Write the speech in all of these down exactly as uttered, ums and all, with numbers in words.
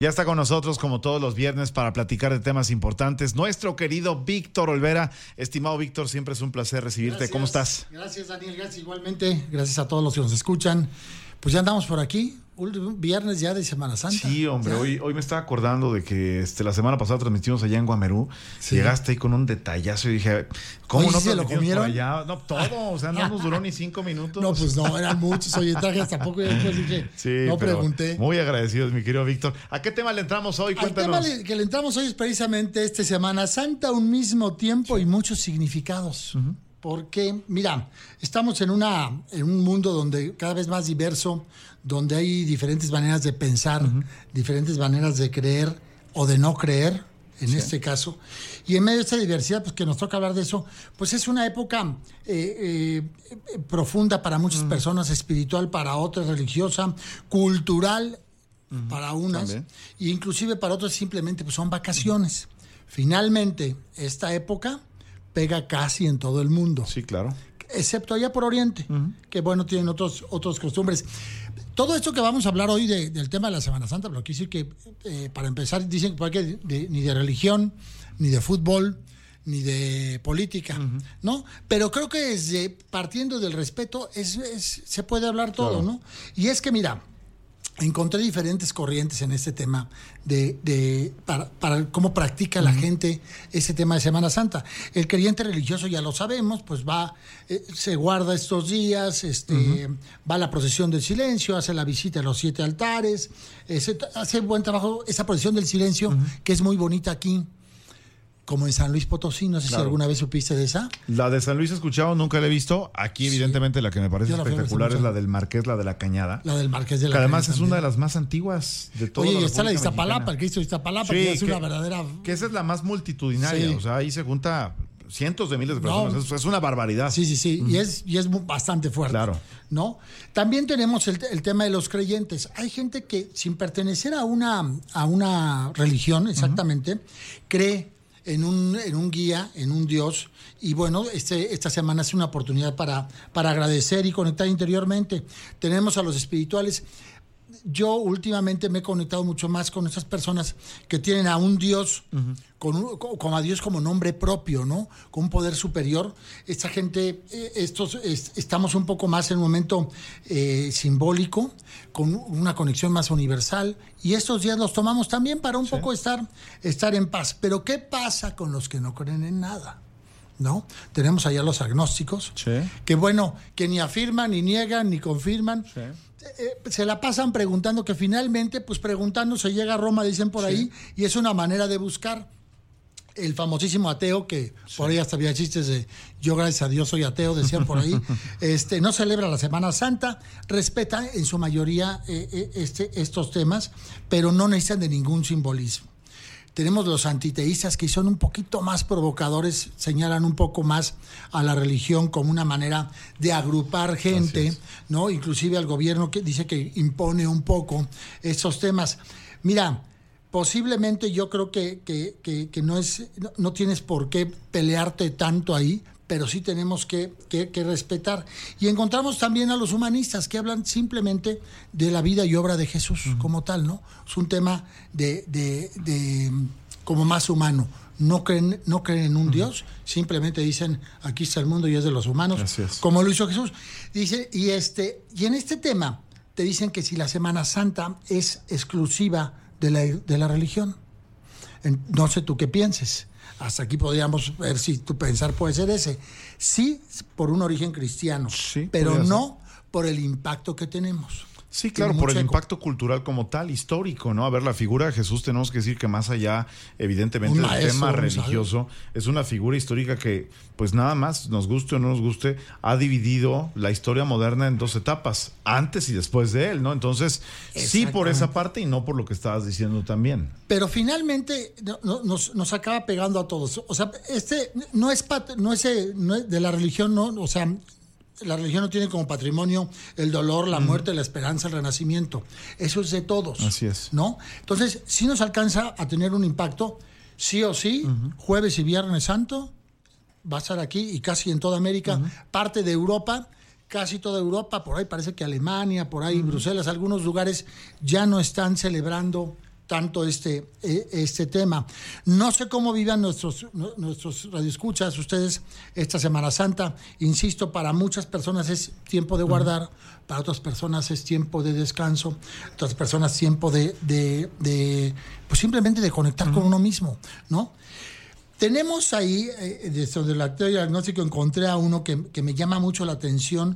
Ya está con nosotros, como todos los viernes, para platicar de temas importantes, nuestro querido Víctor Olvera. Estimado Víctor, siempre es un placer recibirte. Gracias. ¿Cómo estás? Gracias, Daniel. Gracias igualmente. Gracias a todos los que nos escuchan. Pues ya andamos por aquí. Viernes ya de Semana Santa. Sí, hombre, hoy, hoy me estaba acordando de que este, la semana pasada transmitimos allá en Guamerú. Sí. Llegaste ahí con un detallazo y dije, ¿cómo Oye, no se lo comieron? Por allá? No, todo, o sea, no nos duró ni cinco minutos. No, pues no, eran muchos. Oye, traje hasta poco y después dije, sí, no pregunté. Muy agradecidos, mi querido Víctor. ¿A qué tema le entramos hoy? Cuéntanos. El tema que le entramos hoy es precisamente este Semana Santa, un mismo tiempo sí. y muchos significados. Uh-huh. Porque, mira, estamos en, una, en un mundo donde cada vez más diverso, donde hay diferentes maneras de pensar, uh-huh. diferentes maneras de creer o de no creer, en sí. este caso. Y en medio de esta diversidad, pues que nos toca hablar de eso, pues es una época eh, eh, profunda para muchas uh-huh. personas, espiritual para otras, religiosa, cultural uh-huh. para unas, e inclusive para otras simplemente pues son vacaciones. Uh-huh. Finalmente, esta época pega casi en todo el mundo. Sí, claro. Excepto allá por Oriente, uh-huh. que bueno, tienen otros, otros costumbres. Todo esto que vamos a hablar hoy de, del tema de la Semana Santa, pero quiero decir que, eh, para empezar, dicen que de, de, ni de religión, ni de fútbol, ni de política, uh-huh. ¿no? Pero creo que desde, partiendo del respeto, es, es, se puede hablar todo, claro. ¿no? Y es que, mira, encontré diferentes corrientes en este tema de, de para, para cómo practica uh-huh. la gente ese tema de Semana Santa. El creyente religioso, ya lo sabemos, pues va, eh, se guarda estos días, este, uh-huh. va a la procesión del silencio, hace la visita a los siete altares, ese, hace buen trabajo esa procesión del silencio, uh-huh. que es muy bonita aquí. Como en San Luis Potosí, no sé claro. si alguna vez supiste de esa. La de San Luis he escuchado, nunca la he visto. Aquí, sí. evidentemente, la que me parece espectacular es la del Marqués, la de la Cañada. La del Marqués de la que Cañada. además es también. Una de las más antiguas de toda Oye, la y está la de Iztapalapa, mexicana. el Cristo de Iztapalapa, sí, que es que, una verdadera... Que esa es la más multitudinaria, sí. o sea, ahí se junta cientos de miles de personas, no. es, es una barbaridad. Sí, sí, sí, mm. y, es, y es bastante fuerte. Claro. ¿No? También tenemos el, el tema de los creyentes. Hay gente que, sin pertenecer a una, a una religión, exactamente, uh-huh. cree en un, en un guía, en un Dios, y bueno, este, esta semana es una oportunidad para, para agradecer y conectar interiormente. Tenemos a los espirituales. Yo últimamente me he conectado mucho más con esas personas que tienen a un Dios, uh-huh. con, un, con a Dios como nombre propio, ¿no? Con un poder superior. Esta gente, eh, estos, es, estamos un poco más en un momento eh, simbólico, con una conexión más universal, y estos días los tomamos también para un sí. poco estar, estar en paz. Pero ¿qué pasa con los que no creen en nada? ¿No? Tenemos allá los agnósticos, sí. que bueno, que ni afirman, ni niegan, ni confirman. Sí. Eh, se la pasan preguntando, que finalmente, pues preguntando se llega a Roma, dicen por ahí, sí. y es una manera de buscar. El famosísimo ateo, que sí. por ahí hasta había chistes de yo gracias a Dios soy ateo, decían por ahí, este, no celebra la Semana Santa, respeta en su mayoría eh, este, estos temas, pero no necesitan de ningún simbolismo. Tenemos los antiteístas, que son un poquito más provocadores, señalan un poco más a la religión como una manera de agrupar gente, ¿no? Inclusive al gobierno, que dice que impone un poco estos temas. Mira, posiblemente yo creo que, que, que, que no, es, no, no tienes por qué pelearte tanto ahí, pero sí tenemos que, que, que respetar. Y encontramos también a los humanistas, que hablan simplemente de la vida y obra de Jesús uh-huh. como tal, ¿no? Es un tema de, de, de como más humano. No creen, no creen en un uh-huh. Dios, simplemente dicen, aquí está el mundo y es de los humanos, es. como lo hizo Jesús. Dice, y, este, y en este tema te dicen que si la Semana Santa es exclusiva de la, de la religión. No sé tú qué pienses. Hasta aquí podríamos ver si tu pensar puede ser ese. Sí, por un origen cristiano, sí, pero no por el impacto que tenemos. Sí, claro, por el eco. impacto cultural como tal, histórico, ¿no? A ver, la figura de Jesús, tenemos que decir que más allá, evidentemente, del maestro, tema religioso, es una figura histórica que, pues nada más, nos guste o no nos guste, ha dividido la historia moderna en dos etapas, antes y después de él, ¿no? Entonces, sí por esa parte y no por lo que estabas diciendo también. Pero finalmente no, nos, nos acaba pegando a todos. O sea, este no es, pat, no es, no es de la religión, no, o sea... La religión no tiene como patrimonio el dolor, la muerte, uh-huh. la esperanza, el renacimiento. Eso es de todos. Así es. ¿No? Entonces, sí nos alcanza a tener un impacto, sí o sí, uh-huh. jueves y viernes santo, va a estar aquí y casi en toda América, uh-huh. parte de Europa, casi toda Europa, por ahí parece que Alemania, por ahí uh-huh. Bruselas, algunos lugares ya no están celebrando tanto este, eh, este tema. No sé cómo vivan nuestros, nuestros radioescuchas, ustedes, esta Semana Santa. Insisto, para muchas personas es tiempo de guardar, uh-huh. para otras personas es tiempo de descanso, otras personas tiempo de, de, de pues simplemente de conectar uh-huh. con uno mismo, ¿no? Tenemos ahí, eh, desde el acto diagnóstico, encontré a uno que, que me llama mucho la atención,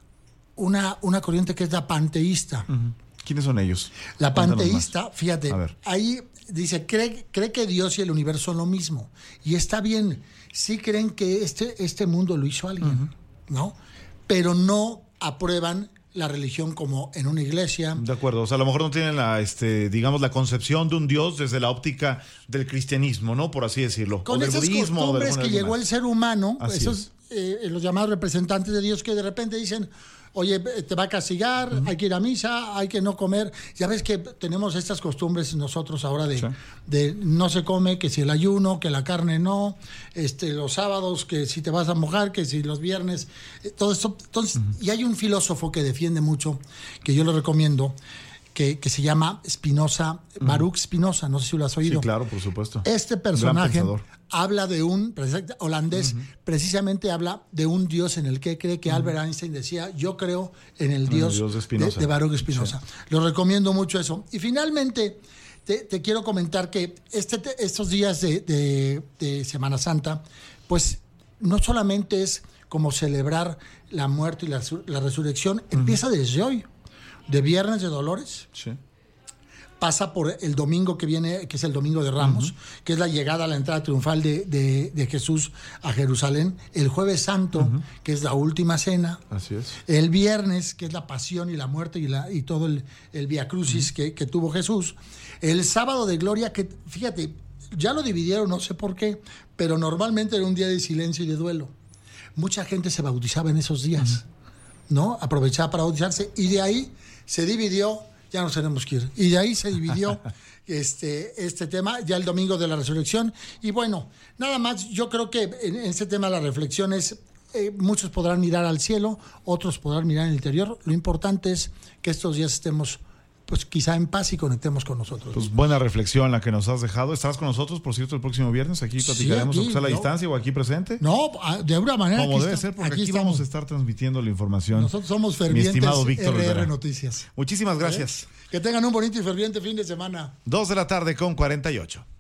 una, una corriente que es la panteísta. Uh-huh. ¿Quiénes son ellos? La panteísta, fíjate, ahí dice, cree, cree que Dios y el universo son lo mismo. Y está bien, sí creen que este, este mundo lo hizo alguien, uh-huh. ¿no? Pero no aprueban la religión como en una iglesia. De acuerdo, o sea, a lo mejor no tienen la, este, digamos, la concepción de un Dios desde la óptica del cristianismo, ¿no? Por así decirlo. Con o del esas budismo, costumbres que llegó el ser humano, así esos eh, los llamados representantes de Dios que de repente dicen, oye, te va a castigar, uh-huh. hay que ir a misa, hay que no comer. Ya ves que tenemos estas costumbres nosotros ahora de, sí. de no se come, que si el ayuno, que la carne no, este, los sábados, que si te vas a mojar, que si los viernes, eh, todo esto. Entonces, uh-huh. y hay un filósofo que defiende mucho, que yo lo recomiendo, que, que se llama Spinoza, uh-huh. Baruch Spinoza, no sé si lo has oído. Sí, claro, por supuesto. Este personaje habla de un holandés, uh-huh. precisamente habla de un Dios en el que cree que uh-huh. Albert Einstein decía, yo creo en el Dios, el Dios de, Spinoza. de, de Baruch Spinoza. Sí. Lo recomiendo mucho eso. Y finalmente, te, te quiero comentar que este, estos días de, de, de Semana Santa, pues no solamente es como celebrar la muerte y la, la resurrección, uh-huh. empieza desde hoy. De Viernes de Dolores, sí. pasa por el domingo que viene, que es el Domingo de Ramos, uh-huh. que es la llegada a la entrada triunfal de, de, de Jesús a Jerusalén. El Jueves Santo, uh-huh. que es la última cena. Así es. El Viernes, que es la pasión y la muerte y, la, y todo el, el Vía Crucis uh-huh. que, que tuvo Jesús. El Sábado de Gloria, que fíjate, ya lo dividieron, no sé por qué, pero normalmente era un día de silencio y de duelo. Mucha gente se bautizaba en esos días, uh-huh. ¿no? Aprovechaba para bautizarse y de ahí se dividió, ya nos tenemos que ir, y de ahí se dividió este, este tema, ya el Domingo de la Resurrección. Y bueno, nada más, yo creo que en este tema la reflexión es, eh, muchos podrán mirar al cielo, otros podrán mirar en el interior. Lo importante es que estos días estemos, pues quizá en paz y conectemos con nosotros. Pues buena reflexión la que nos has dejado. ¿Estarás con nosotros, por cierto, el próximo viernes? Aquí platicaremos, sí, aquí, a la no, distancia o aquí presente. No, de alguna manera. Como debe está, ser, porque aquí, aquí vamos a estar transmitiendo la información. Nosotros somos fervientes. Mi estimado Víctor R R Rivera. Noticias. Muchísimas gracias. ¿Eh? Que tengan un bonito y ferviente fin de semana. Dos de la tarde con cuarenta y ocho.